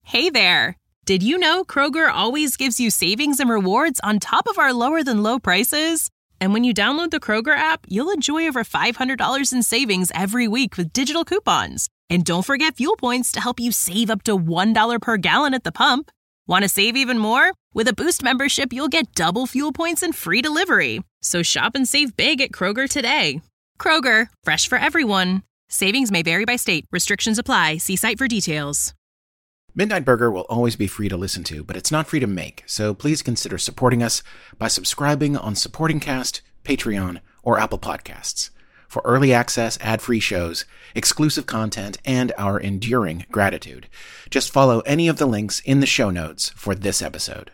Hey there! Did you know Kroger always gives you savings and rewards on top of our lower-than-low prices? And when you download the Kroger app, you'll enjoy over $500 in savings every week with digital coupons. And don't forget fuel points to help you save up to $1 per gallon at the pump. Want to save even more? With a Boost membership, you'll get double fuel points and free delivery. So shop and save big at Kroger today. Kroger, fresh for everyone. Savings may vary by state. Restrictions apply. See site for details. Midnight Burger will always be free to listen to, but it's not free to make, so please consider supporting us by subscribing on Supporting Cast, Patreon, or Apple Podcasts for early access, ad-free shows, exclusive content, and our enduring gratitude. Just follow any of the links in the show notes for this episode.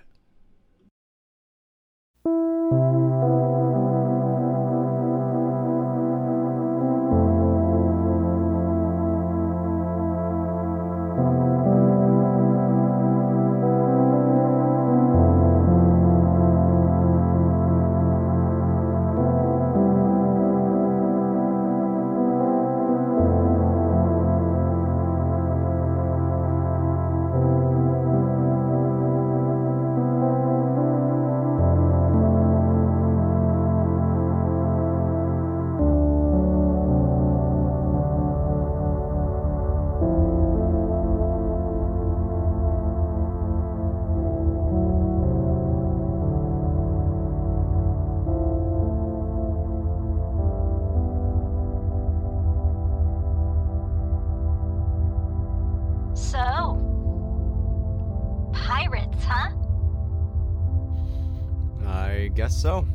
So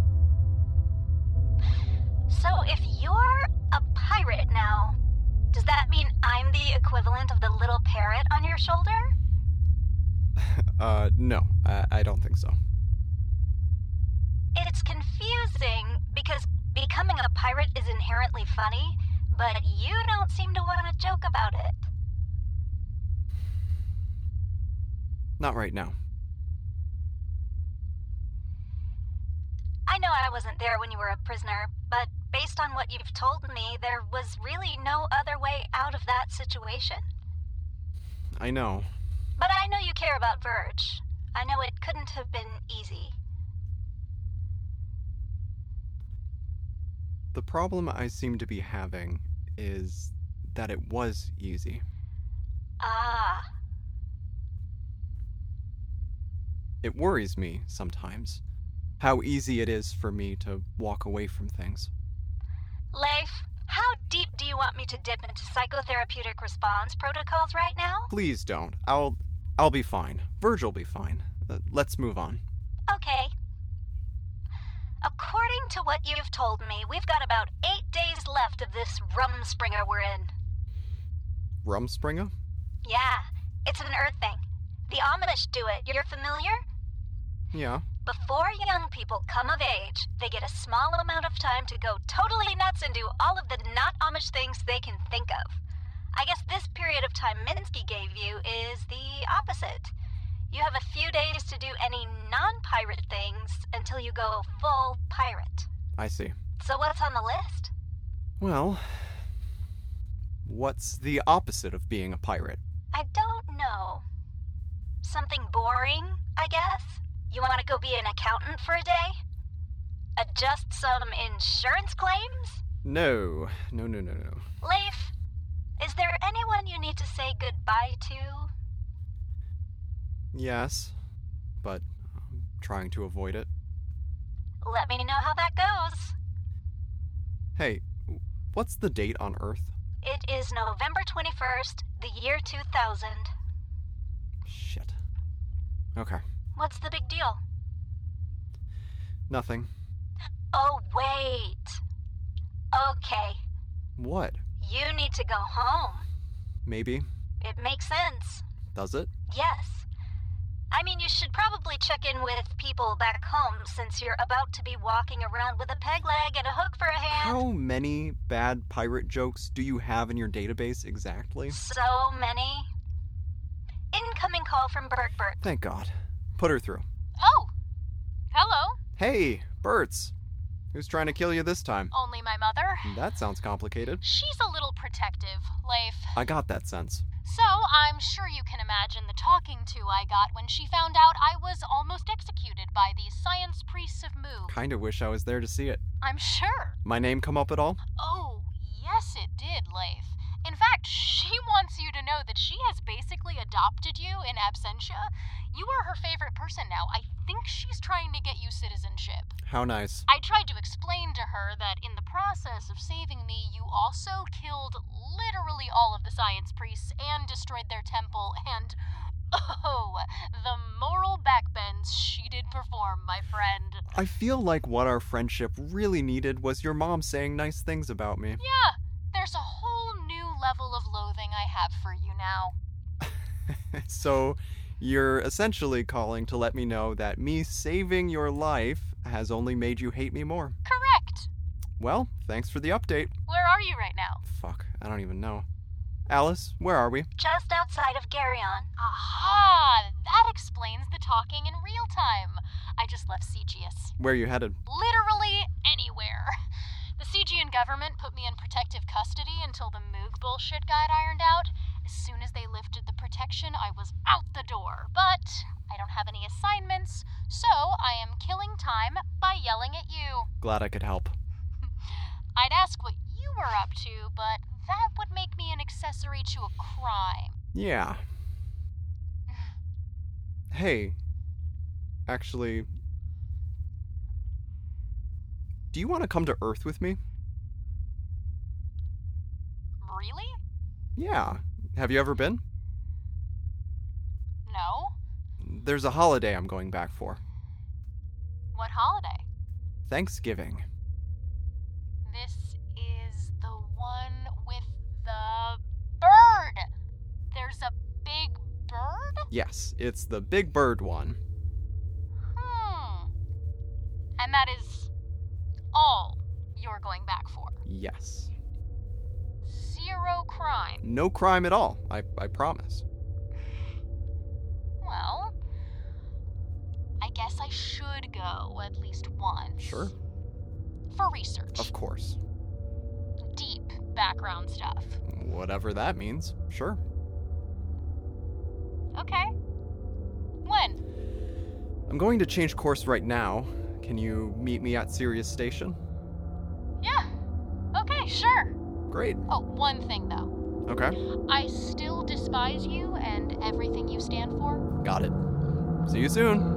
if you're a pirate now, does that mean I'm the equivalent of the little parrot on your shoulder? No, I don't think so. It's confusing because becoming a pirate is inherently funny, but you don't seem to want to joke about it. Not right now. I know I wasn't there when you were a prisoner, but based on what you've told me, there was really no other way out of that situation. I know. But I know you care about Verge. I know it couldn't have been easy. The problem I seem to be having is that it was easy. Ah. It worries me sometimes. How easy it is for me to walk away from things. Leif, how deep do you want me to dip into psychotherapeutic response protocols right now? Please don't. I'll be fine. Verge will be fine. Let's move on. Okay. According to what you've told me, we've got about 8 days left of this Rumspringa we're in. Rumspringa? Yeah, it's an Earth thing. The Amish do it. You're familiar? Yeah. Before young people come of age, they get a small amount of time to go totally nuts and do all of the not Amish things they can think of. I guess this period of time Minsky gave you is the opposite. You have a few days to do any non-pirate things until you go full pirate. I see. So what's on the list? Well, what's the opposite of being a pirate? I don't know. Something boring, I guess? You want to go be an accountant for a day? Adjust some insurance claims? No. Leif, is there anyone you need to say goodbye to? Yes, but I'm trying to avoid it. Let me know how that goes. Hey, what's the date on Earth? It is November 21st, the year 2000. Shit. Okay. What's the big deal? Nothing. Oh, wait. Okay. What? You need to go home. Maybe. It makes sense. Does it? Yes. I mean, you should probably check in with people back home since you're about to be walking around with a peg leg and a hook for a hand. How many bad pirate jokes do you have in your database exactly? So many. Incoming call from Bert. Thank God. Put her through. Oh! Hello? Hey, Bert's. Who's trying to kill you this time? Only my mother. That sounds complicated. She's a little protective, Leif. I got that sense. So, I'm sure you can imagine imagine the talking to I got when she found out I was almost executed by the Science Priests of Moo. Kinda wish I was there to see it. I'm sure. My name come up at all? Oh, yes it did, Leif. In fact, she wants you to know that she has basically adopted you in absentia. You are her favorite person now. I think she's trying to get you citizenship. How nice. I tried to explain to her that in the process of saving me, you also killed literally all of the Science Priests and destroyed their temple, and oh, the moral backbends she did perform, my friend. I feel like what our friendship really needed was your mom saying nice things about me. Yeah, there's a whole new level of loathing I have for you now. So, you're essentially calling to let me know that me saving your life has only made you hate me more. Correct. Well, thanks for the update. Where are you right now? Fuck, I don't even know. Alice, where are we? Just outside of Garyon. Aha! That explains the talking in real time. I just left Cegius. Where are you headed? Literally anywhere. The Cegian government put me in protective custody until the Moog bullshit got ironed out. As soon as they lifted the protection, I was out the door. But I don't have any assignments, so I am killing time by yelling at you. Glad I could help. I'd ask what you were up to, but that would make me an accessory to a crime. Yeah. Hey, actually, do you want to come to Earth with me? Really? Yeah. Have you ever been? No? There's a holiday I'm going back for. What holiday? Thanksgiving. This is the one with the bird. There's a big bird? Yes, it's the Big Bird one. And that is all you're going back for? Yes. Zero crime. No crime at all, I promise. Well, I guess I should go at least once. Sure. For research. Of course. Deep background stuff. Whatever that means, sure. Okay. When? I'm going to change course right now. Can you meet me at Sirius Station? Yeah. Okay, sure. Great. Oh, one thing though. Okay. I still despise you and everything you stand for. Got it. See you soon.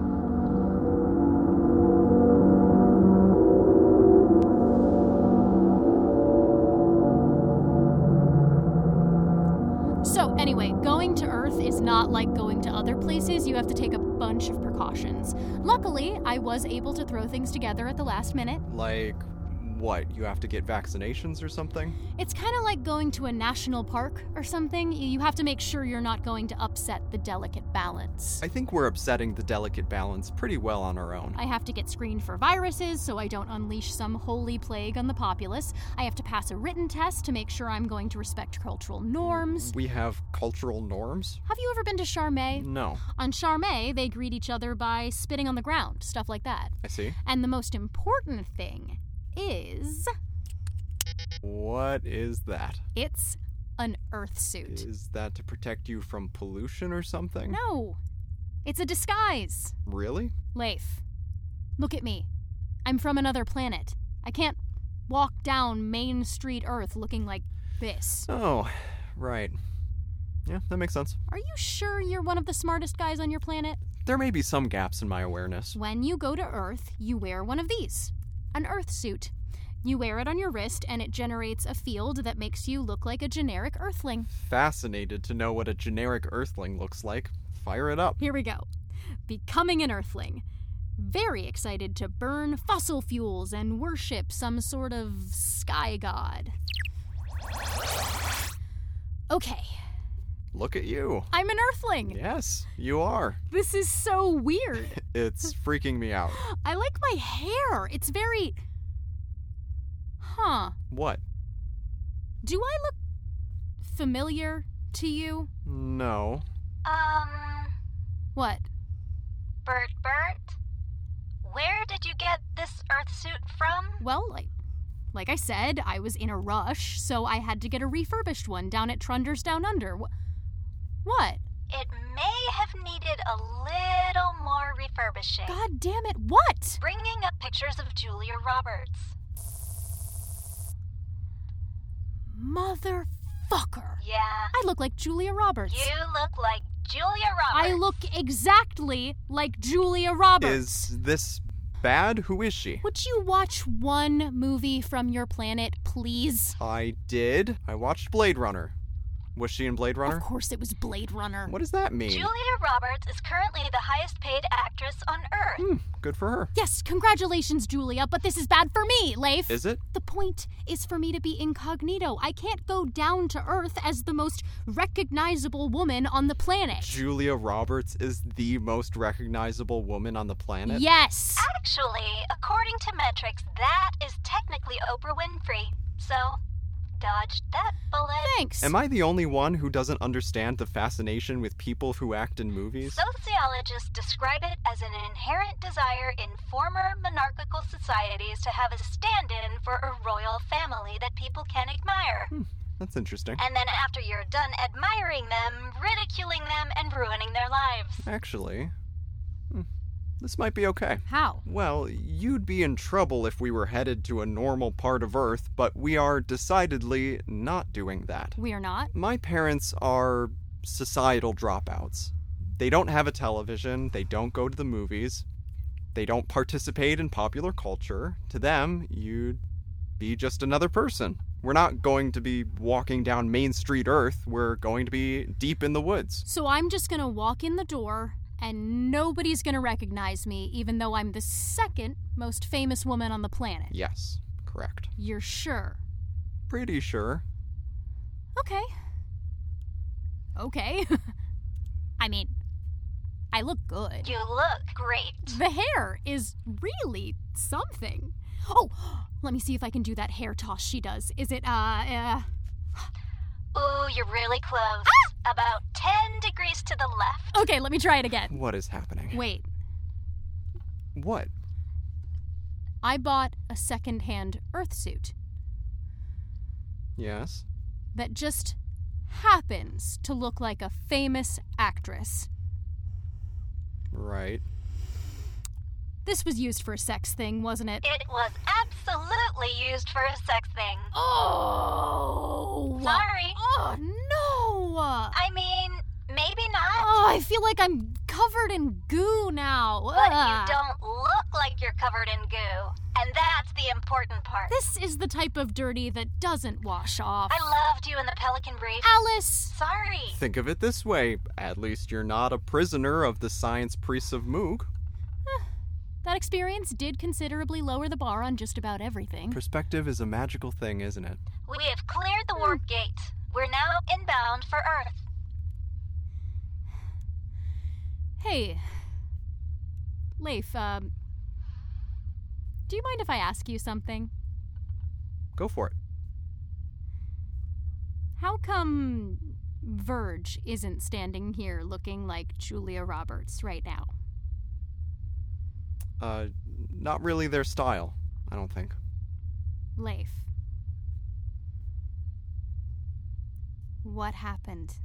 So anyway, going to Earth is not like going to other places. You have to take a bunch of precautions. Luckily, I was able to throw things together at the last minute. Like, what? You have to get vaccinations or something? It's kind of like going to a national park or something. You have to make sure you're not going to upset the delicate balance. I think we're upsetting the delicate balance pretty well on our own. I have to get screened for viruses so I don't unleash some holy plague on the populace. I have to pass a written test to make sure I'm going to respect cultural norms. We have cultural norms? Have you ever been to Charmey? No. On Charmey, they greet each other by spitting on the ground, stuff like that. I see. And the most important thing is... What is that? It's an Earth suit. Is that to protect you from pollution or something? No. It's a disguise. Really? Leif, look at me. I'm from another planet. I can't walk down Main Street Earth looking like this. Oh, right. Yeah, that makes sense. Are you sure you're one of the smartest guys on your planet? There may be some gaps in my awareness. When you go to Earth, you wear one of these. An Earth suit. You wear it on your wrist, and it generates a field that makes you look like a generic Earthling. Fascinated to know what a generic Earthling looks like. Fire it up. Here we go. Becoming an Earthling. Very excited to burn fossil fuels and worship some sort of sky god. Okay. Look at you. I'm an Earthling. Yes, you are. This is so weird. It's freaking me out. I like my hair. It's very... Huh. What? Do I look familiar to you? No. What? Bert, where did you get this Earth suit from? Well, like I said, I was in a rush, so I had to get a refurbished one down at Trunder's Down Under. What? it may have needed a little more refurbishing. God damn it, what? Bringing up pictures of Julia Roberts. Motherfucker. Yeah. I look like Julia Roberts. You look like Julia Roberts. I look exactly like Julia Roberts. Is this bad? Who is she? Would you watch one movie from your planet, please? I did. I watched Blade Runner. Was she in Blade Runner? Of course it was Blade Runner. What does that mean? Julia Roberts is currently the highest paid actress on Earth. Good for her. Yes, congratulations, Julia, but this is bad for me, Leif. Is it? The point is for me to be incognito. I can't go down to Earth as the most recognizable woman on the planet. Julia Roberts is the most recognizable woman on the planet? Yes. Actually, according to metrics, that is technically Oprah Winfrey. So, dodged that bullet. Thanks. Am I the only one who doesn't understand the fascination with people who act in movies? Sociologists describe it as an inherent desire in former monarchical societies to have a stand-in for a royal family that people can admire. That's interesting. And then after you're done admiring them, ridiculing them, and ruining their lives. Actually, this might be okay. How? Well, you'd be in trouble if we were headed to a normal part of Earth, but we are decidedly not doing that. We are not? My parents are societal dropouts. They don't have a television, they don't go to the movies, they don't participate in popular culture. To them, you'd be just another person. We're not going to be walking down Main Street Earth, we're going to be deep in the woods. So I'm just gonna walk in the door and nobody's gonna recognize me, even though I'm the second most famous woman on the planet. Yes, correct. You're sure? Pretty sure. Okay. I mean, I look good. You look great. The hair is really something. Oh, let me see if I can do that hair toss she does. Is it, Ooh, you're really close. About 10 degrees to the left. Okay, let me try it again. What is happening? Wait, What? I bought a second-hand Earth suit Yes? that just happens to look like a famous actress. Right. This was used for a sex thing, wasn't it? It was absolutely used for a sex thing. Oh! Sorry. Oh, no! I mean, maybe not. Oh, I feel like I'm covered in goo now. But you don't look like you're covered in goo. And that's the important part. This is the type of dirty that doesn't wash off. I loved you in the Pelican Brief. Alice! Sorry. Think of it this way. At least you're not a prisoner of the science priests of Moog. That experience did considerably lower the bar on just about everything. Perspective is a magical thing, isn't it? We have cleared the warp gate. We're now inbound for Earth. Hey, Leif, do you mind if I ask you something? Go for it. How come Verge isn't standing here looking like Julia Roberts right now? Not really their style, I don't think. Leif. What happened?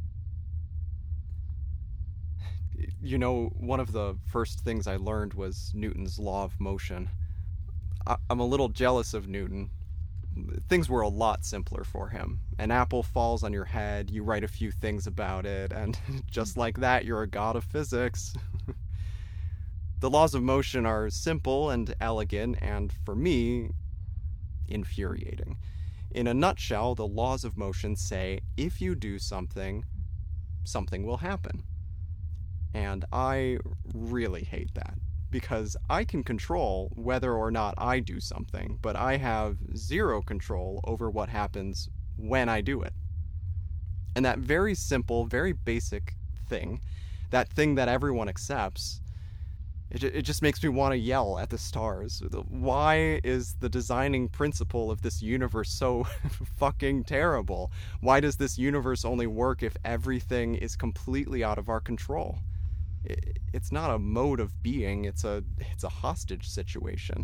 You know, one of the first things I learned was Newton's law of motion. I'm a little jealous of Newton. Things were a lot simpler for him. An apple falls on your head, you write a few things about it, and just like that, you're a god of physics. The laws of motion are simple and elegant, and for me, infuriating. In a nutshell, the laws of motion say if you do something, something will happen. And I really hate that, because I can control whether or not I do something, but I have zero control over what happens when I do it. And that very simple, very basic thing, that thing that everyone accepts, it just makes me want to yell at the stars. Why is the designing principle of this universe so fucking terrible? Why does this universe only work if everything is completely out of our control? It's not a mode of being, it's a hostage situation.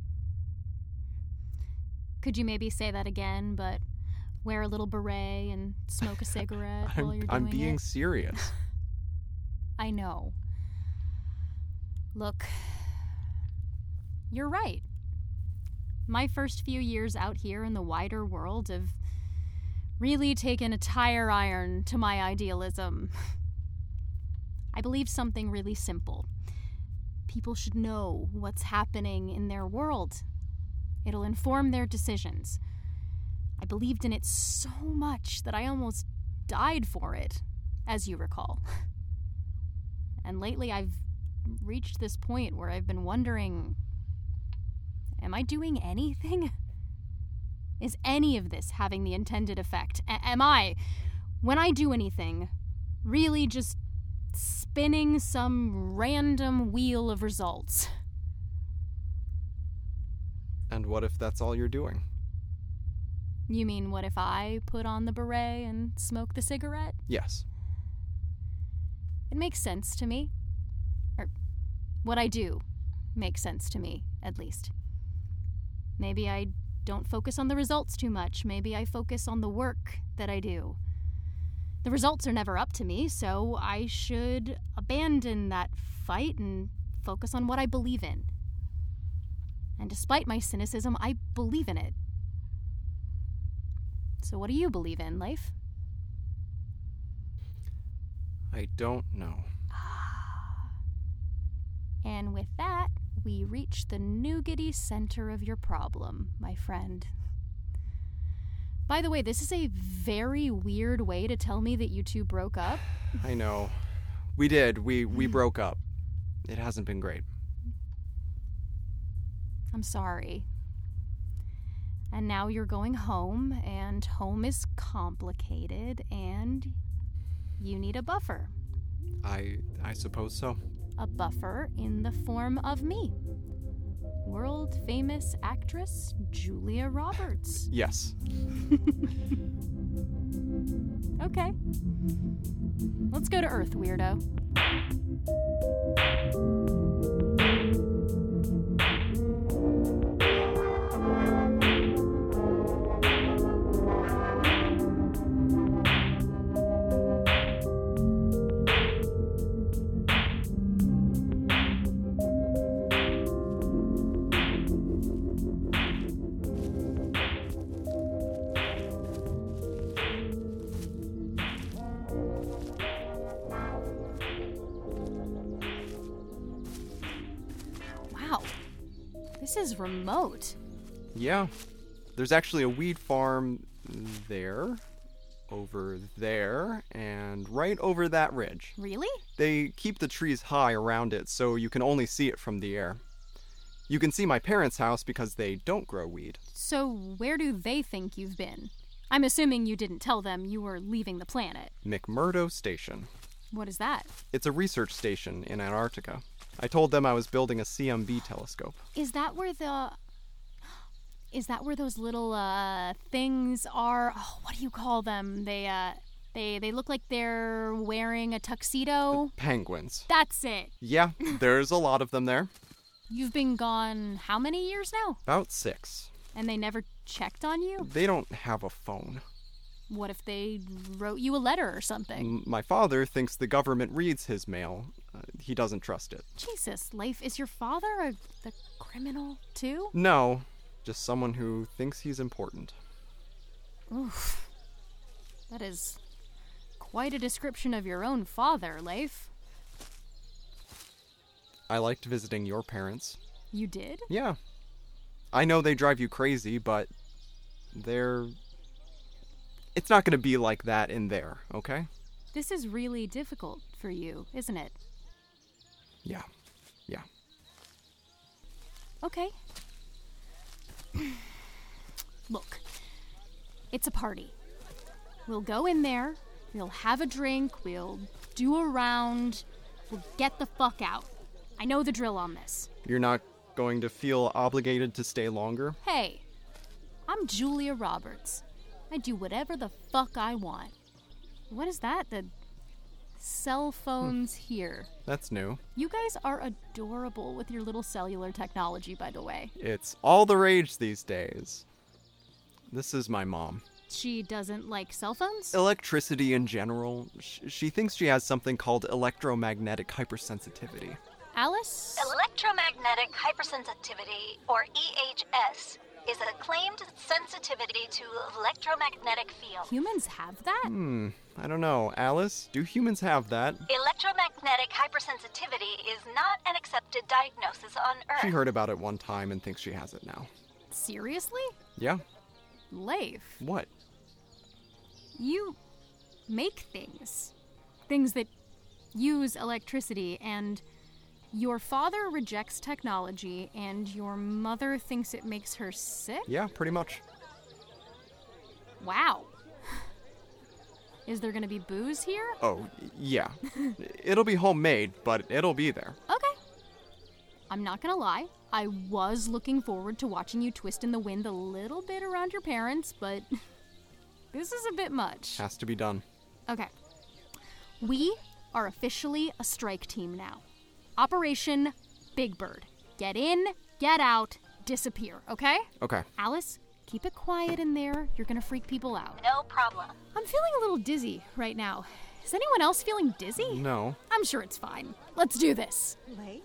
Could you maybe say that again, but wear a little beret and smoke a cigarette while you're doing I'm being it? serious. I know. Look, you're right. My first few years out here in the wider world have really taken a tire iron to my idealism. I believe something really simple. People should know what's happening in their world. It'll inform their decisions. I believed in it so much that I almost died for it, as you recall. And lately I've reached this point where I've been wondering, am I doing anything? Is any of this having the intended effect? Am I, when I do anything, really just spinning some random wheel of results? And what if that's all you're doing? You mean, what if I put on the beret and smoke the cigarette? Yes. It makes sense to me. Or, what I do makes sense to me, at least. Maybe I don't focus on the results too much. Maybe I focus on the work that I do. The results are never up to me, so I should abandon that fight and focus on what I believe in. And despite my cynicism, I believe in it. So what do you believe in, Leif? I don't know. And with that, we reach the nougaty center of your problem, my friend. By the way, this is a very weird way to tell me that you two broke up. I know. We did. We broke up. It hasn't been great. I'm sorry. And now you're going home, and home is complicated, and you need a buffer. I suppose so. A buffer in the form of me. World-famous actress Julia Roberts. Yes. Okay. Let's go to Earth, weirdo. Wow. This is remote. Yeah. There's actually a weed farm there, over there, and right over that ridge. Really? They keep the trees high around it so you can only see it from the air. You can see my parents' house because they don't grow weed. So where do they think you've been? I'm assuming you didn't tell them you were leaving the planet. McMurdo Station. What is that? It's a research station in Antarctica. I told them I was building a CMB telescope. Is that where those little things are? Oh, what do you call them? They look like they're wearing a tuxedo. Penguins. That's it. Yeah, there's a lot of them there. You've been gone how many years now? About 6. And they never checked on you? They don't have a phone. What if they wrote you a letter or something? My father thinks the government reads his mail. He doesn't trust it. Jesus, Leif, is your father the criminal too? No, just someone who thinks he's important. Oof. That is quite a description of your own father, Leif. I liked visiting your parents. You did? Yeah. I know they drive you crazy, but it's not going to be like that in there, okay? This is really difficult for you, isn't it? Yeah. Okay. Look, it's a party. We'll go in there, we'll have a drink, we'll do a round, we'll get the fuck out. I know the drill on this. You're not going to feel obligated to stay longer? Hey, I'm Julia Roberts. I do whatever the fuck I want. What is that? The cell phones here. That's new. You guys are adorable with your little cellular technology, by the way. It's all the rage these days. This is my mom. She doesn't like cell phones? Electricity in general. She thinks she has something called electromagnetic hypersensitivity. Alice? Electromagnetic hypersensitivity, or EHS, is a claimed sensitivity to electromagnetic fields. Humans have that? I don't know. Alice, do humans have that? Electromagnetic hypersensitivity is not an accepted diagnosis on Earth. She heard about it one time and thinks she has it now. Seriously? Yeah? Leif, What? you make things. Things that use electricity, and your father rejects technology, and your mother thinks it makes her sick? Yeah, pretty much. Wow. Is there gonna be booze here? Oh, yeah. It'll be homemade, but it'll be there. Okay. I'm not gonna lie, I was looking forward to watching you twist in the wind a little bit around your parents, but this is a bit much. Has to be done. Okay. We are officially a strike team now. Operation Big Bird. Get in, get out, disappear, okay? Okay. Alice, keep it quiet in there. You're gonna freak people out. No problem. I'm feeling a little dizzy right now. Is anyone else feeling dizzy? No. I'm sure it's fine. Let's do this. Leif?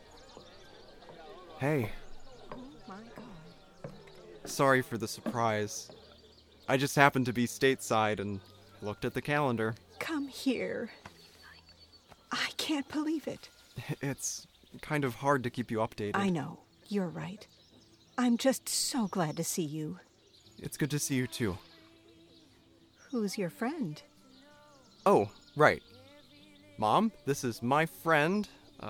Hey. Oh my God. Sorry for the surprise. I just happened to be stateside and looked at the calendar. Come here. I can't believe it. It's kind of hard to keep you updated. I know. You're right. I'm just so glad to see you. It's good to see you too. Who's your friend? Oh, right. Mom, this is my friend,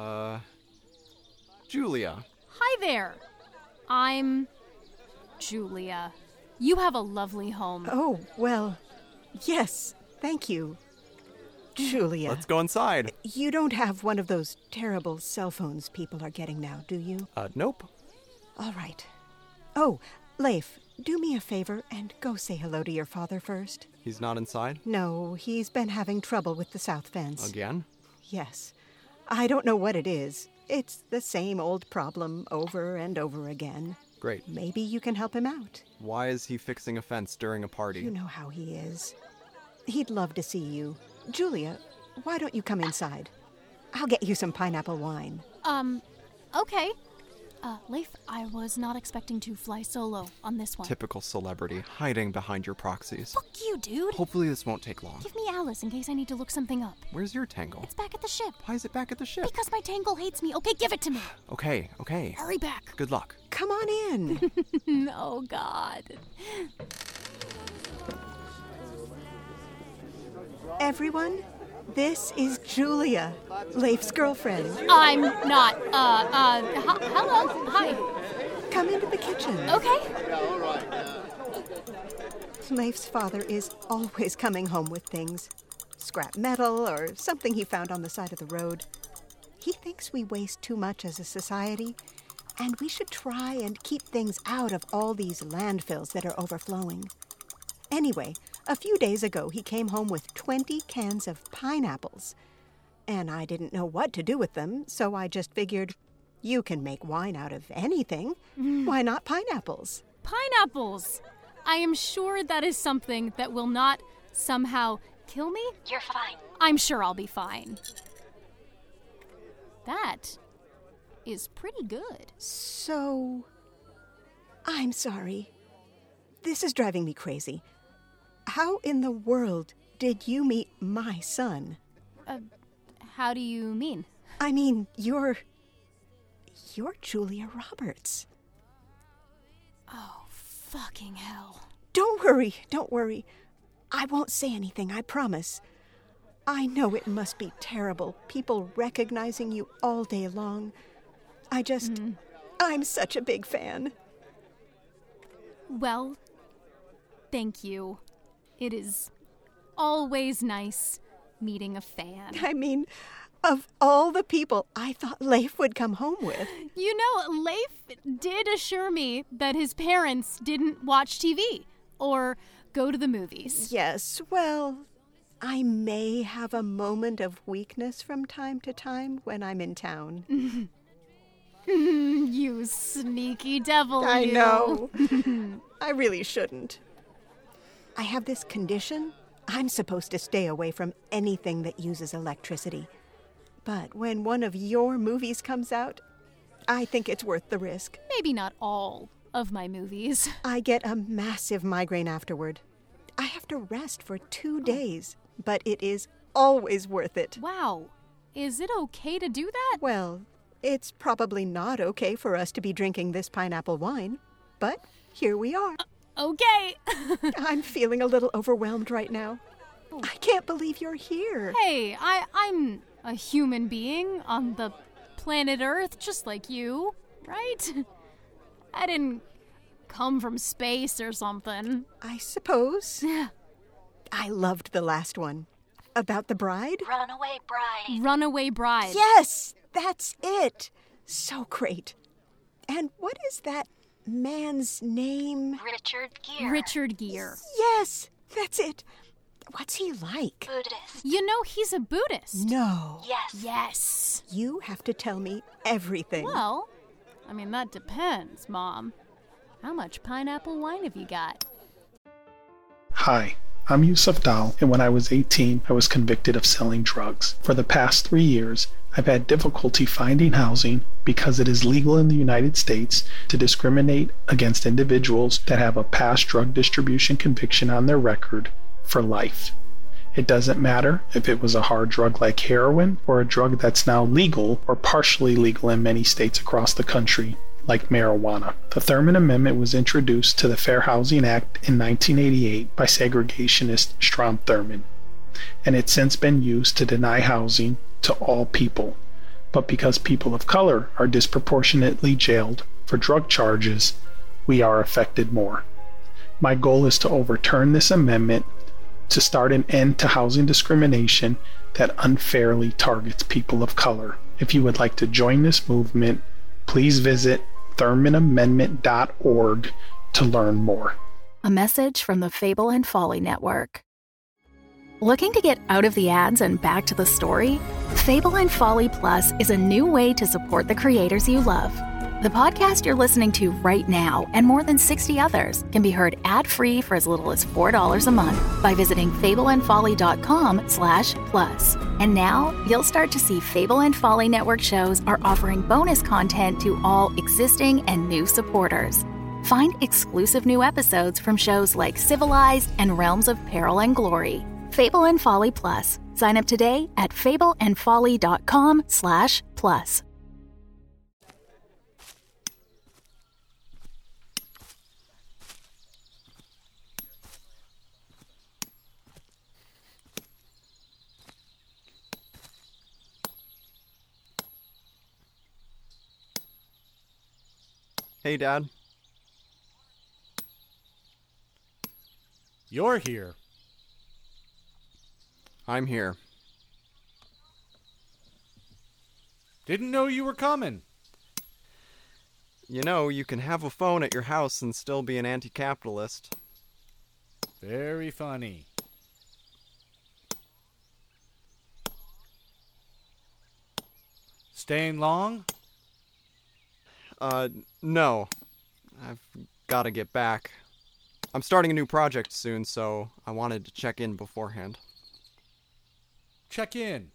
Julia. Hi there. I'm Julia. You have a lovely home. Oh, well, yes, thank you. Julia. Let's go inside. You don't have one of those terrible cell phones people are getting now, do you? Nope. All right. Oh, Leif, do me a favor and go say hello to your father first. He's not inside? No, he's been having trouble with the south fence. Again? Yes. I don't know what it is. It's the same old problem over and over again. Great. Maybe you can help him out. Why is he fixing a fence during a party? You know how he is. He'd love to see you. Julia, why don't you come inside? I'll get you some pineapple wine. Okay. Leif, I was not expecting to fly solo on this one. Typical celebrity, hiding behind your proxies. Fuck you, dude. Hopefully this won't take long. Give me Alice in case I need to look something up. Where's your tangle? It's back at the ship. Why is it back at the ship? Because my tangle hates me. Okay, give it to me. Okay. Hurry back. Good luck. Come on in. Oh, God. Everyone, this is Julia, Leif's girlfriend. I'm not, hello. Hi. Come into the kitchen. Okay. Leif's father is always coming home with things. Scrap metal or something he found on the side of the road. He thinks we waste too much as a society, and we should try and keep things out of all these landfills that are overflowing. Anyway, a few days ago he came home with 20 cans of pineapples. And I didn't know what to do with them, so I just figured, you can make wine out of anything. Why not pineapples? Pineapples. I am sure that is something that will not somehow kill me. You're fine. I'm sure I'll be fine. That is pretty good. So, I'm sorry. This is driving me crazy. How in the world did you meet my son? How do you mean? I mean, you're Julia Roberts. Oh, fucking hell. Don't worry. I won't say anything, I promise. I know it must be terrible, people recognizing you all day long. I'm such a big fan. Well, thank you. It is always nice meeting a fan. I mean, of all the people I thought Leif would come home with. You know, Leif did assure me that his parents didn't watch TV or go to the movies. Yes, well, I may have a moment of weakness from time to time when I'm in town. You sneaky devil, I you. know. I really shouldn't. I have this condition. I'm supposed to stay away from anything that uses electricity. But when one of your movies comes out, I think it's worth the risk. Maybe not all of my movies. I get a massive migraine afterward. I have to rest for 2 days, but it is always worth it. Wow. Is it okay to do that? Well, it's probably not okay for us to be drinking this pineapple wine, but here we are. Okay. I'm feeling a little overwhelmed right now. I can't believe you're here. Hey, I'm a human being on the planet Earth, just like you, right? I didn't come from space or something. I suppose. I loved the last one. About the bride? Runaway bride. Runaway bride. Yes, that's it. So great. And what is that man's name? Richard Gere. Richard Gere. Yes, that's it. What's he like? Buddhist. You know he's a Buddhist. No. Yes. Yes. You have to tell me everything. Well, I mean, that depends, Mom. How much pineapple wine have you got? Hi, I'm Yusuf Dal, and when I was 18, I was convicted of selling drugs. For the past 3 years, I've had difficulty finding housing because it is legal in the United States to discriminate against individuals that have a past drug distribution conviction on their record for life. It doesn't matter if it was a hard drug like heroin or a drug that's now legal or partially legal in many states across the country, like marijuana. The Thurman Amendment was introduced to the Fair Housing Act in 1988 by segregationist Strom Thurmond, and it's since been used to deny housing to all people. But because people of color are disproportionately jailed for drug charges, we are affected more. My goal is to overturn this amendment to start an end to housing discrimination that unfairly targets people of color. If you would like to join this movement, please visit ThurmanAmendment.org to learn more. A message from the Fable and Folly Network. Looking to get out of the ads and back to the story? Fable and Folly Plus is a new way to support the creators you love. The podcast you're listening to right now and more than 60 others can be heard ad-free for as little as $4 a month by visiting fableandfolly.com/plus. And now you'll start to see Fable and Folly Network shows are offering bonus content to all existing and new supporters. Find exclusive new episodes from shows like Civilized and Realms of Peril and Glory. Fable and Folly Plus. Sign up today at fableandfolly.com/plus. Hey, Dad. You're here. I'm here. Didn't know you were coming. You know, you can have a phone at your house and still be an anti-capitalist. Very funny. Staying long? No. I've got to get back. I'm starting a new project soon, so I wanted to check in beforehand. Check in.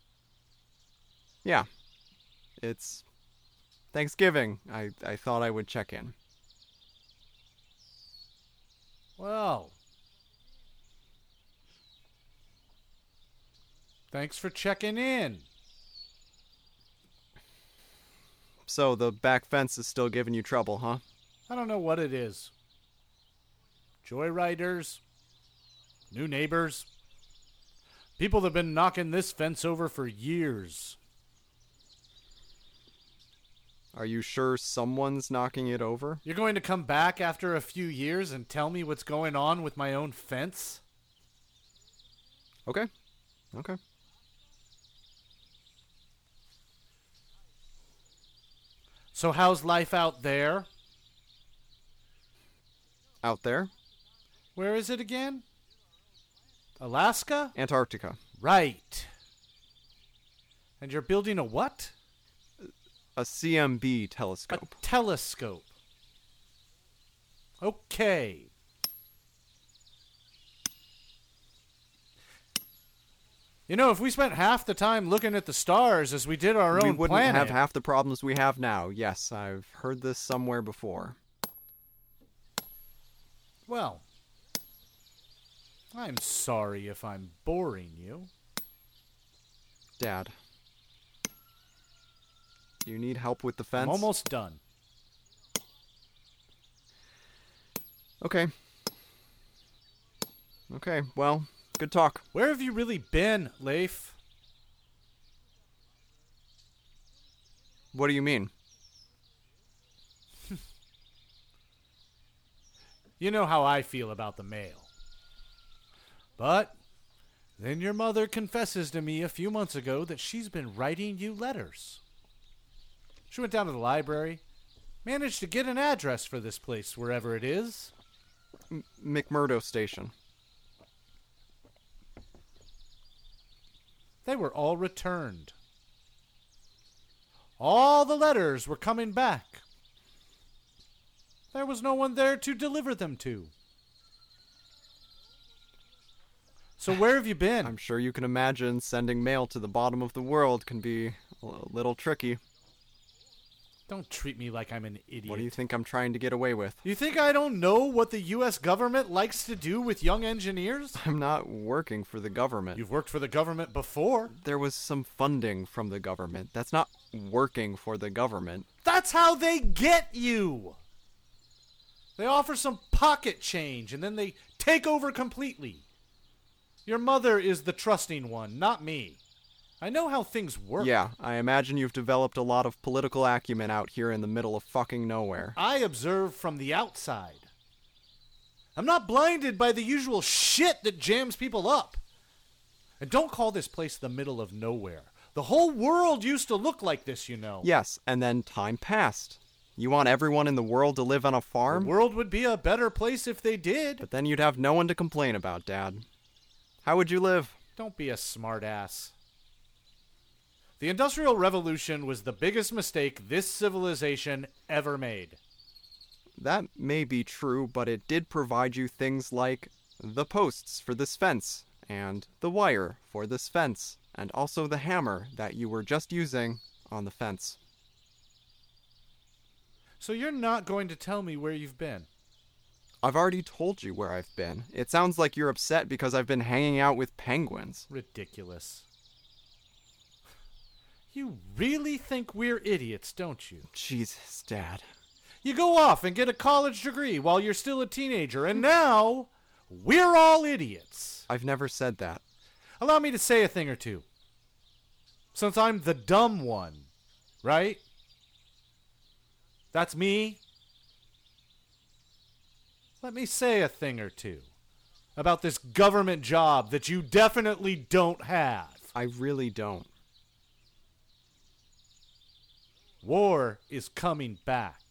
Yeah. It's Thanksgiving. I thought I would check in. Well. Thanks for checking in. So the back fence is still giving you trouble, huh? I don't know what it is. Joyriders, new neighbors, people that have been knocking this fence over for years. Are you sure someone's knocking it over? You're going to come back after a few years and tell me what's going on with my own fence? Okay. So how's life out there? Out there? Where is it again? Alaska? Antarctica. Right. And you're building a what? A CMB telescope. A telescope. Okay. You know, if we spent half the time looking at the stars as we did our own planet... We wouldn't have half the problems we have now. Yes, I've heard this somewhere before. Well, I'm sorry if I'm boring you. Dad. Do you need help with the fence? I'm almost done. Okay. Okay, well, good talk. Where have you really been, Leif? What do you mean? You know how I feel about the mail. But then your mother confesses to me a few months ago that she's been writing you letters. She went down to the library, managed to get an address for this place, wherever it is. McMurdo Station. They were all returned. All the letters were coming back. There was no one there to deliver them to. So where have you been? I'm sure you can imagine sending mail to the bottom of the world can be a little tricky. Don't treat me like I'm an idiot. What do you think I'm trying to get away with? You think I don't know what the U.S. government likes to do with young engineers? I'm not working for the government. You've worked for the government before. There was some funding from the government. That's not working for the government. That's how they get you! They offer some pocket change, and then they take over completely. Your mother is the trusting one, not me. I know how things work. Yeah, I imagine you've developed a lot of political acumen out here in the middle of fucking nowhere. I observe from the outside. I'm not blinded by the usual shit that jams people up. And don't call this place the middle of nowhere. The whole world used to look like this, you know. Yes, and then time passed. You want everyone in the world to live on a farm? The world would be a better place if they did. But then you'd have no one to complain about, Dad. How would you live? Don't be a smartass. The Industrial Revolution was the biggest mistake this civilization ever made. That may be true, but it did provide you things like the posts for this fence, and the wire for this fence, and also the hammer that you were just using on the fence. So you're not going to tell me where you've been? I've already told you where I've been. It sounds like you're upset because I've been hanging out with penguins. Ridiculous. You really think we're idiots, don't you? Jesus, Dad. You go off and get a college degree while you're still a teenager, and now we're all idiots. I've never said that. Allow me to say a thing or two. Since I'm the dumb one, right? That's me. Let me say a thing or two about this government job that you definitely don't have. I really don't. War is coming back.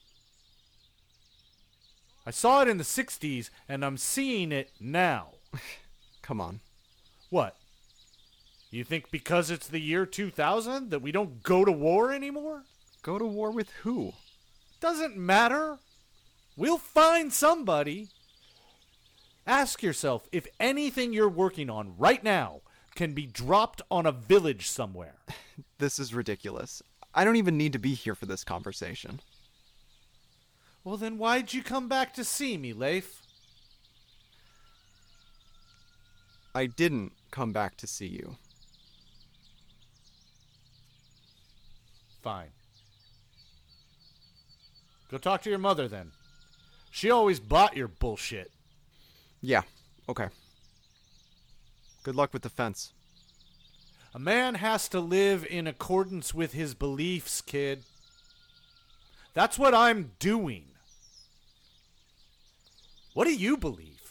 I saw it in the 60s, and I'm seeing it now. Come on. What? You think because it's the year 2000 that we don't go to war anymore? Go to war with who? Doesn't matter. We'll find somebody. Ask yourself if anything you're working on right now can be dropped on a village somewhere. This is ridiculous. I don't even need to be here for this conversation. Well, then why'd you come back to see me, Leif? I didn't come back to see you. Fine. Go talk to your mother, then. She always bought your bullshit. Yeah, okay. Good luck with the fence. A man has to live in accordance with his beliefs, kid. That's what I'm doing. What do you believe?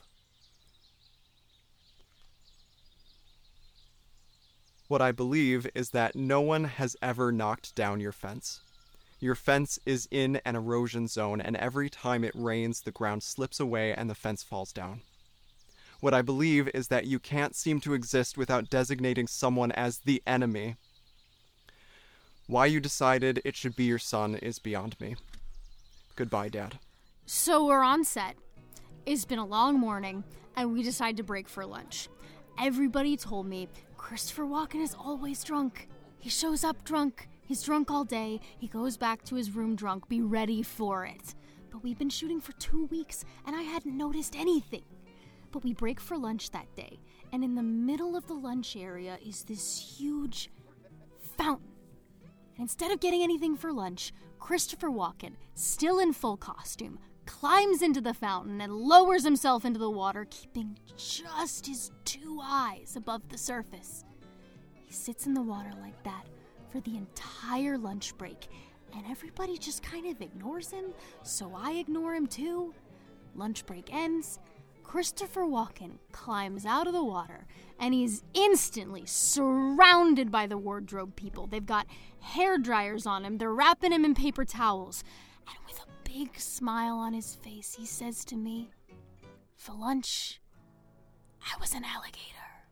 What I believe is that no one has ever knocked down your fence. Your fence is in an erosion zone, and every time it rains, the ground slips away and the fence falls down. What I believe is that you can't seem to exist without designating someone as the enemy. Why you decided it should be your son is beyond me. Goodbye, Dad. So we're on set. It's been a long morning, and we decide to break for lunch. Everybody told me Christopher Walken is always drunk. He shows up drunk. He's drunk all day. He goes back to his room drunk. Be ready for it. But we've been shooting for 2 weeks, and I hadn't noticed anything. But we break for lunch that day, and in the middle of the lunch area is this huge fountain. And instead of getting anything for lunch, Christopher Walken, still in full costume, climbs into the fountain and lowers himself into the water, keeping just his 2 eyes above the surface. He sits in the water like that for the entire lunch break, and everybody just kind of ignores him, so I ignore him too. Lunch break ends. Christopher Walken climbs out of the water, and he's instantly surrounded by the wardrobe people. They've got hair dryers on him. They're wrapping him in paper towels. And with a big smile on his face, he says to me, "For lunch, I was an alligator."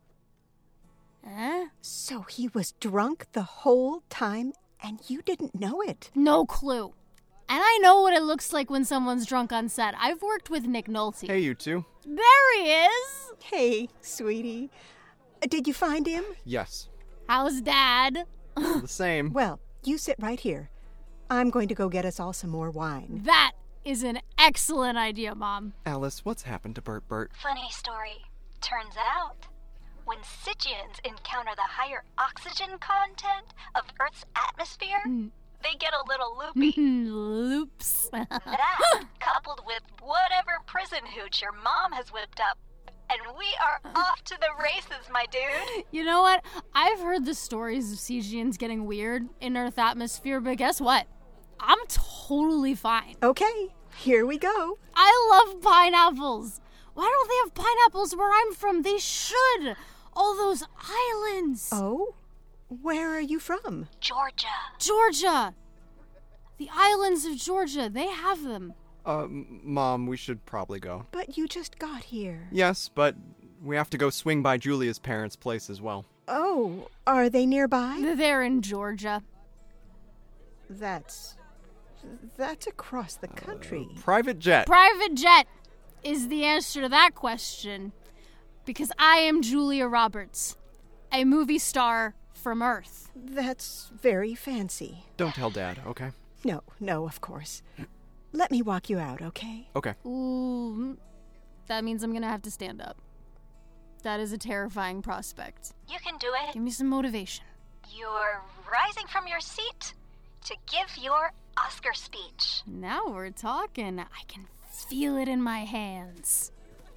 Huh? So he was drunk the whole time, and you didn't know it? No clue. And I know what it looks like when someone's drunk on set. I've worked with Nick Nolte. Hey, you two. There he is! Hey, sweetie. Did you find him? Yes. How's Dad? The same. Well, you sit right here. I'm going to go get us all some more wine. That is an excellent idea, Mom. Alice, what's happened to Bert? Funny story. Turns out, when Stygians encounter the higher oxygen content of Earth's atmosphere, they get a little loopy. Loops. That, coupled with whatever prison hooch your mom has whipped up, and we are off to the races, my dude. You know what? I've heard the stories of Stygians getting weird in Earth atmosphere, but guess what? I'm totally fine. Okay, here we go. I love pineapples. Why don't they have pineapples where I'm from? They should. All those islands. Oh? Where are you from? Georgia. Georgia. The islands of Georgia. They have them. Mom, we should probably go. But you just got here. Yes, but we have to go swing by Julia's parents' place as well. Oh, are they nearby? They're in Georgia. That's across the country. Private jet. Private jet is the answer to that question. Because I am Julia Roberts, a movie star from Earth. That's very fancy. Don't tell Dad, okay? No, of course. Let me walk you out, okay? Okay. Ooh, that means I'm gonna have to stand up. That is a terrifying prospect. You can do it. Give me some motivation. You're rising from your seat to give your Oscar speech. Now we're talking. I can feel it in my hands.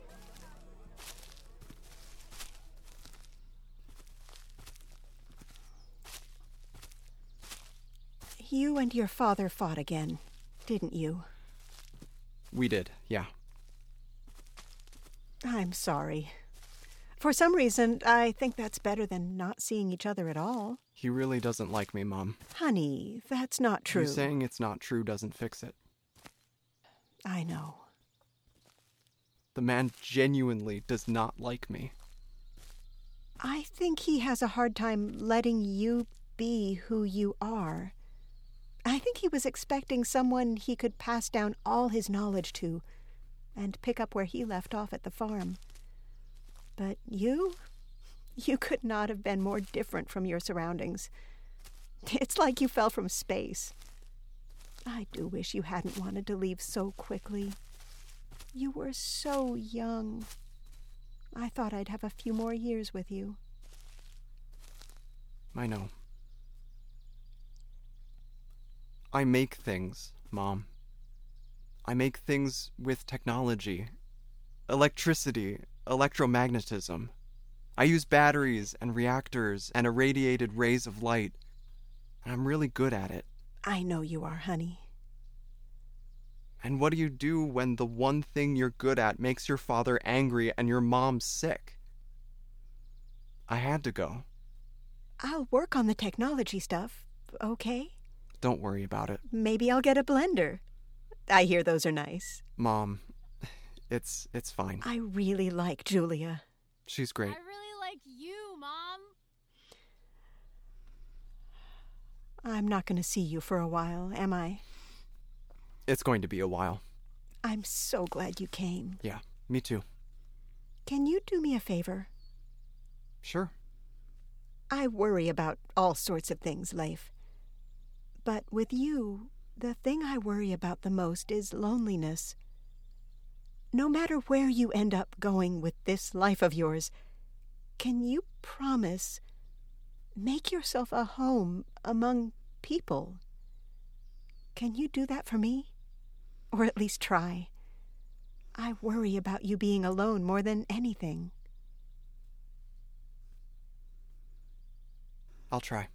You and your father fought again, didn't you? We did, yeah. I'm sorry. For some reason, I think that's better than not seeing each other at all. He really doesn't like me, Mom. Honey, that's not true. You saying it's not true doesn't fix it. I know. The man genuinely does not like me. I think he has a hard time letting you be who you are. I think he was expecting someone he could pass down all his knowledge to and pick up where he left off at the farm. But you could not have been more different from your surroundings. It's like you fell from space. I do wish you hadn't wanted to leave so quickly. You were so young. I thought I'd have a few more years with you. I know. I make things, Mom. I make things with technology. Electricity, electromagnetism. I use batteries and reactors and irradiated rays of light. And I'm really good at it. I know you are, honey. And what do you do when the one thing you're good at makes your father angry and your mom sick? I had to go. I'll work on the technology stuff, okay? Don't worry about it. Maybe I'll get a blender. I hear those are nice. Mom, it's fine. I really like Julia. She's great. I really like you, Mom. I'm not going to see you for a while, am I? It's going to be a while. I'm so glad you came. Yeah, me too. Can you do me a favor? Sure. I worry about all sorts of things, Leif. But with you, the thing I worry about the most is loneliness. No matter where you end up going with this life of yours, can you promise, make yourself a home among people? Can you do that for me? Or at least try. I worry about you being alone more than anything. I'll try.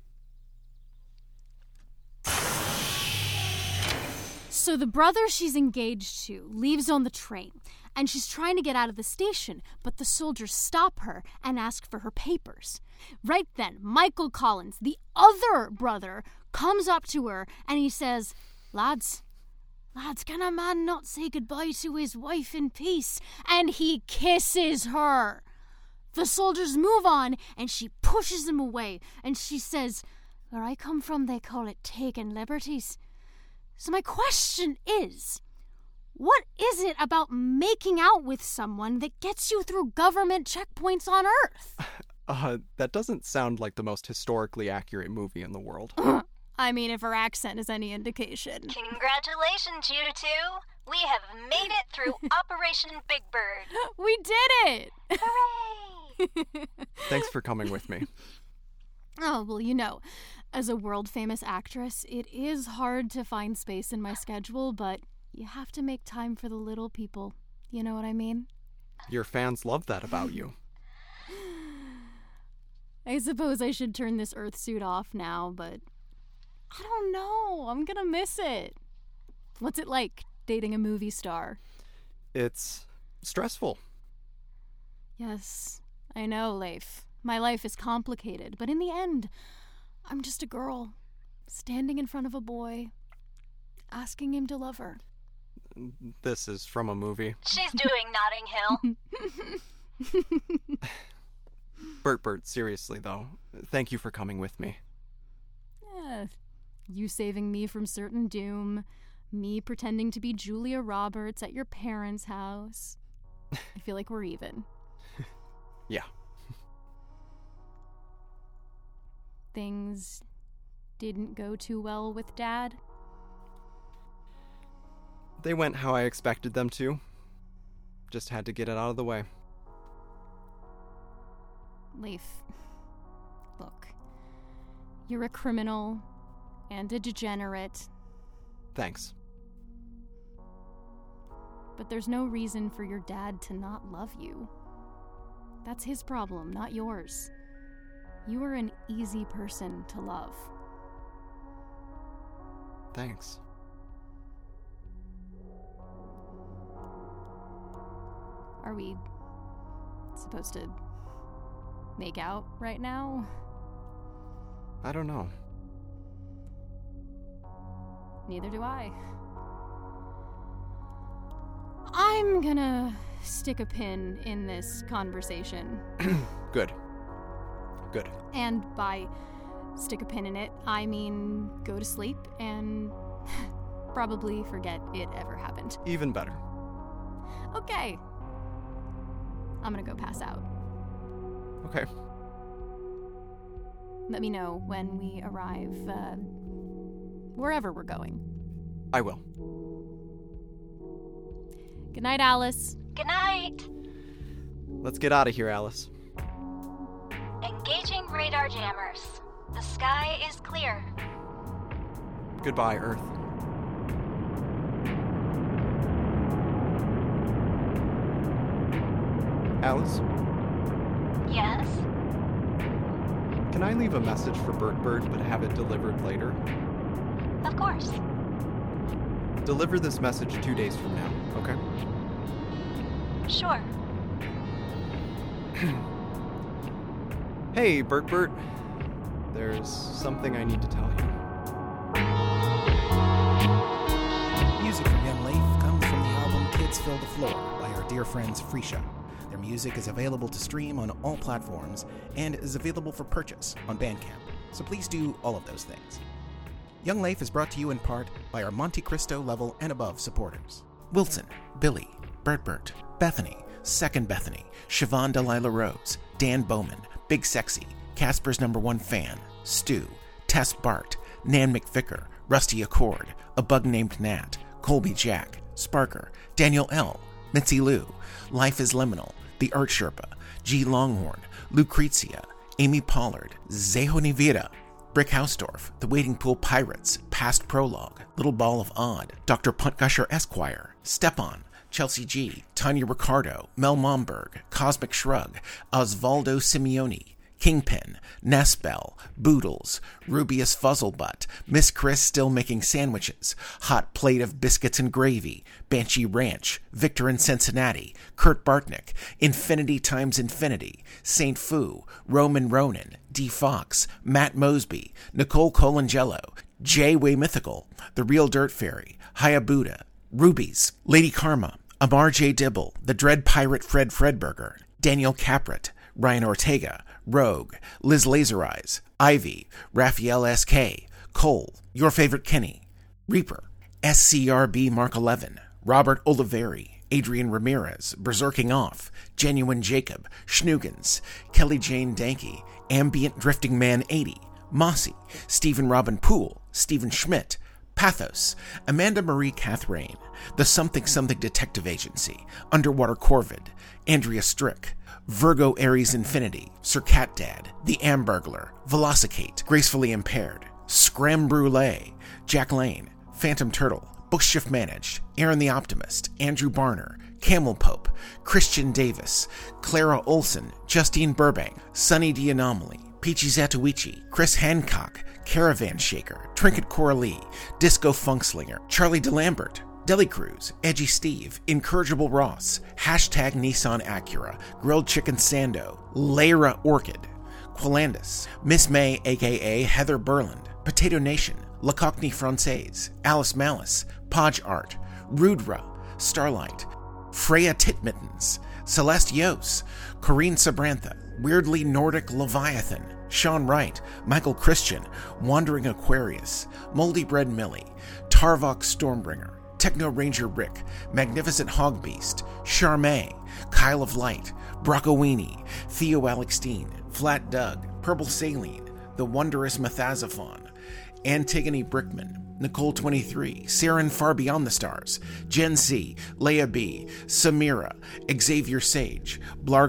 So the brother she's engaged to leaves on the train, and she's trying to get out of the station, but the soldiers stop her and ask for her papers. Right then, Michael Collins, the other brother, comes up to her and he says, Lads, can a man not say goodbye to his wife in peace? And he kisses her. The soldiers move on, and she pushes him away, and she says, Where I come from, they call it taking liberties. So my question is, what is it about making out with someone that gets you through government checkpoints on Earth? That doesn't sound like the most historically accurate movie in the world. I mean, if her accent is any indication. Congratulations, you two. We have made it through Operation Big Bird. We did it! Hooray! Thanks for coming with me. Oh, well, you know, as a world-famous actress, it is hard to find space in my schedule, but you have to make time for the little people. You know what I mean? Your fans love that about you. I suppose I should turn this Earth suit off now, but I don't know. I'm gonna miss it. What's it like, dating a movie star? It's stressful. Yes, I know, Leif. My life is complicated, but in the end, I'm just a girl, standing in front of a boy, asking him to love her. This is from a movie. She's doing Notting Hill. Bert, seriously though, thank you for coming with me. You saving me from certain doom, me pretending to be Julia Roberts at your parents' house. I feel like we're even. Yeah. Things didn't go too well with Dad? They went how I expected them to. Just had to get it out of the way. Leif, look. You're a criminal and a degenerate. Thanks. But there's no reason for your dad to not love you. That's his problem, not yours. You are an easy person to love. Thanks. Are we supposed to make out right now? I don't know. Neither do I. I'm gonna stick a pin in this conversation. Good. And by stick a pin in it, I mean go to sleep and probably forget it ever happened. Even better. Okay. I'm gonna go pass out. Okay. Let me know when we arrive, wherever we're going. I will. Good night, Alice. Good night. Let's get out of here, Alice. Engaging radar jammers. The sky is clear. Goodbye, Earth. Alice? Yes? Can I leave a message for Bert but have it delivered later? Of course. Deliver this message 2 days from now, okay? Sure. Hey, Bert. There's something I need to tell you. Music from Young Leif comes from the album Kids Fill the Floor by our dear friends Freesha. Their music is available to stream on all platforms and is available for purchase on Bandcamp, so please do all of those things. Young Leif is brought to you in part by our Monte Cristo level and above supporters. Wilson, Billy, Bert, Bethany, Second Bethany, Siobhan Delilah Rose, Dan Bowman, Big Sexy, Casper's #1 fan, Stu, Tess Bart, Nan McVicker, Rusty Accord, A Bug Named Nat, Colby Jack, Sparker, Daniel L., Mitzi Lou, Life is Liminal, The Art Sherpa, G. Longhorn, Lucrezia, Amy Pollard, Zehoni Vida, Brick Hausdorff, The Wading Pool Pirates, Past Prologue, Little Ball of Odd, Dr. Puntgusher Esquire, Stepan, Chelsea G., Tanya Ricardo, Mel Momberg, Cosmic Shrug, Osvaldo Simeone, Kingpin, Nespel, Boodles, Rubius Fuzzlebutt, Miss Chris Still Making Sandwiches, Hot Plate of Biscuits and Gravy, Banshee Ranch, Victor in Cincinnati, Kurt Bartnick, Infinity Times Infinity, Saint Fu, Roman Ronan, D. Fox, Matt Mosby, Nicole Colangelo, J. Way Mythical, The Real Dirt Fairy, Hayabuda, Rubies, Lady Karma, Amar J. Dibble, The Dread Pirate Fred Fredberger, Daniel Capret, Ryan Ortega, Rogue, Liz Lasereyes, Ivy, Raphael S.K., Cole, Your Favorite Kenny, Reaper, SCRB Mark 11, Robert Oliveri, Adrian Ramirez, Berserking Off, Genuine Jacob, Schnugans, Kelly Jane Danke, Ambient Drifting Man 80, Mossy, Stephen Robin Poole, Stephen Schmidt, Pathos, Amanda Marie Catherine, The Something Something Detective Agency, Underwater Corvid, Andrea Strick, Virgo Aries Infinity, Sir Cat Dad, The Ambergler, Velocicate, Gracefully Impaired, Scram Brulee, Jack Lane, Phantom Turtle, Bookshift Managed, Aaron the Optimist, Andrew Barner, Camel Pope, Christian Davis, Clara Olson, Justine Burbank, Sunny D. Anomaly, Peachy Zatoichi, Chris Hancock, Caravan Shaker, Trinket Coralie, Disco Funkslinger, Charlie DeLambert, Deli Cruz, Edgy Steve, Incorrigible Ross, Hashtag Nissan Acura, Grilled Chicken Sando, Lyra Orchid, Quilandus, Miss May aka Heather Burland, Potato Nation, La Cockney Francaise, Alice Malice, Podge Art, Rudra, Starlight, Freya Titmittens, Celeste Yos, Corrine Sabrantha, Weirdly Nordic Leviathan, Sean Wright, Michael Christian, Wandering Aquarius, Moldy Bread Millie, Tarvok Stormbringer, Techno Ranger Rick, Magnificent Hogbeast, Charmaine, Kyle of Light, Broccoweenie, Theo Alexstein, Flat Doug, Purple Saline, The Wondrous Methazophon, Antigone Brickman, Nicole 23, Saren Far Beyond the Stars, Jen C, Leia B, Samira, Xavier Sage,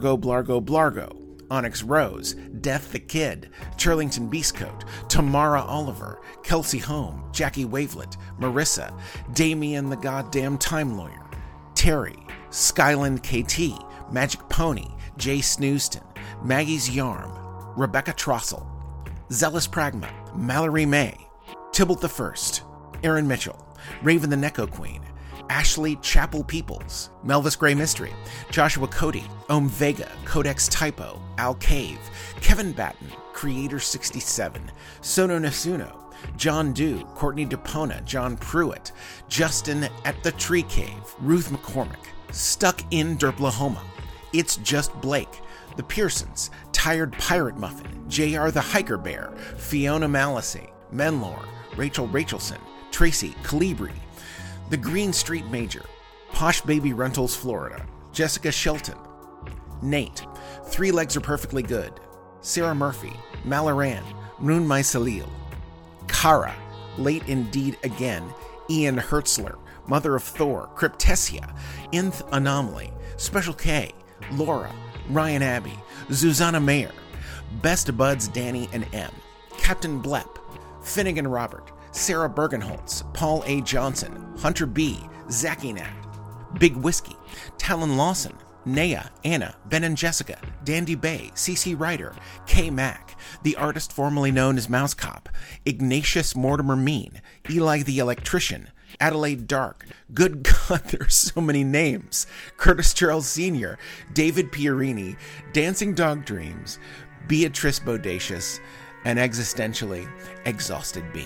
Blargo, Onyx Rose, Death the Kid, Turlington Beastcoat, Tamara Oliver, Kelsey Home, Jackie Wavelet, Marissa, Damien the Goddamn Time Lawyer, Terry, Skyland KT, Magic Pony, Jay Snooston, Maggie's Yarm, Rebecca Trossel, Zealous Pragma, Mallory May, Tybalt the First, Aaron Mitchell, Raven the Necco Queen, Ashley Chapel Peoples, Melvis Gray Mystery, Joshua Cody, Om Vega, Codex Typo, Al Cave, Kevin Batten, Creator 67, Sono Nasuno, John Dew, Courtney DePona, John Pruitt, Justin at the Tree Cave, Ruth McCormick, Stuck in Derplahoma, It's Just Blake, The Pearsons, Tired Pirate Muffin, JR the Hiker Bear, Fiona Malasey, Menlor, Rachel Rachelson, Tracy Calibri, The Green Street Major, Posh Baby Rentals Florida, Jessica Shelton, Nate, Three Legs Are Perfectly Good, Sarah Murphy, Malaran, Moon My Salil, Kara, Late Indeed Again, Ian Hertzler, Mother of Thor, Cryptesia, Nth Anomaly, Special K, Laura, Ryan Abbey, Susanna Mayer, Best Buds Danny and M, Captain Blepp, Finnegan Robert, Sarah Bergenholtz, Paul A. Johnson, Hunter B., Zachy Nat, Big Whiskey, Talon Lawson, Naya, Anna, Ben and Jessica, Dandy Bay, CC Ryder, K. Mack, the artist formerly known as Mouse Cop, Ignatius Mortimer Mean, Eli the Electrician, Adelaide Dark, good God, there are so many names, Curtis Charles Sr., David Pierini, Dancing Dog Dreams, Beatrice Bodacious, and existentially Exhausted Bean.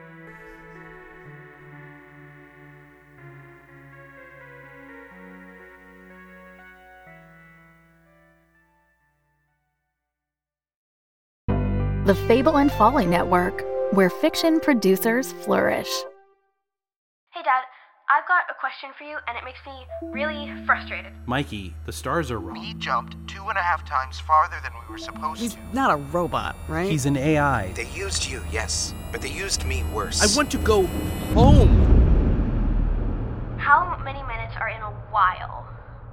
The Fable and Folly Network, where fiction producers flourish. Hey, Dad, I've got a question for you, and it makes me really frustrated. Mikey, the stars are wrong. We jumped 2.5 times farther than we were supposed He's to. not a robot, right? He's an AI. They used you, yes, but they used me worse. I want to go home. How many minutes are in a while?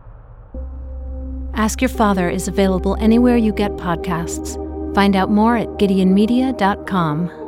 Ask Your Father is available anywhere you get podcasts. Find out more at GideonMedia.com.